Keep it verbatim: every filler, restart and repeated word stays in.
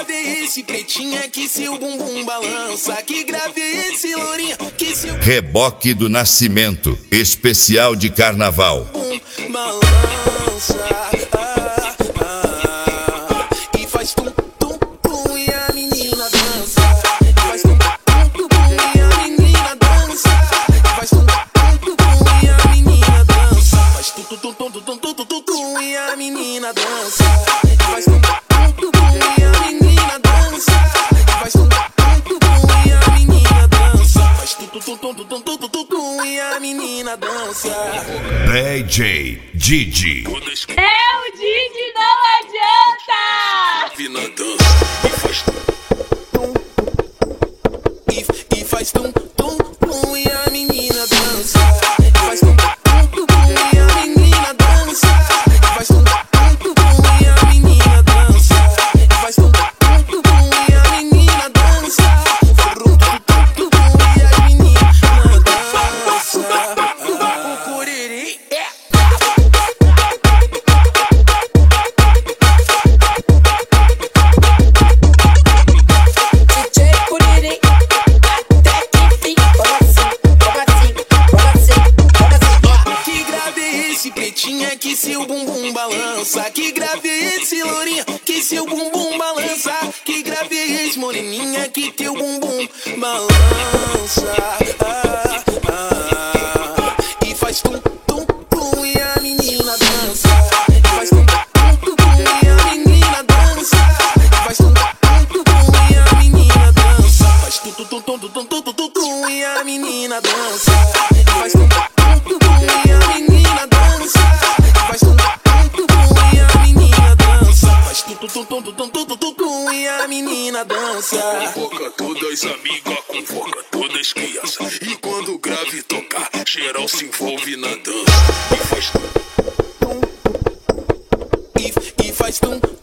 grave é esse pretinha que seu bumbum balança? Que grave é esse lourinha que seu Reboque do Nascimento, especial de carnaval. bumbum balança? Ah, ah, e faz tum tum tum e a menina dança. E faz tum tum tum e a menina dança. E faz tum tum tum e a menina dança. Faz tum tum tum tum tum tum tum tum e a menina dança. E faz tum tum tum e a menina dança. E faz tum tum tum e a menina dança. Faz tum tum tum tum tum tum tum tum e a menina dança. D J Didi. É o Didi, não adianta! Vi na dança e faz tum e, e faz tum tum tum e a menina dança. E faz tum tum tum e a menina dança. E faz tum tum tum e a menina dança. E faz tum tum tum e a menina dança. Tum tum tum e a menina dança. O curiri é que grave é esse pretinha que seu bumbum balança? Que grave é esse lourinha que seu bumbum balança? Que grave é esse moreninha que teu bumbum balança? Ah, ah, e faz tum tum tum e a menina dança. E faz tum tum tum e a menina dança. E faz tum tum tum e a menina dança. Faz tum tum tum tum tum tum tum tum e a menina dança. E faz tum tum tum e a menina dança. E faz tum tum tum e a menina dança. Faz tum tum tum tum tum tum tum tum e a menina dança. Convoca todas amigas, convoca todas crianças. E quando o grave tocar, geral se envolve na dança. E faz E, e faz tum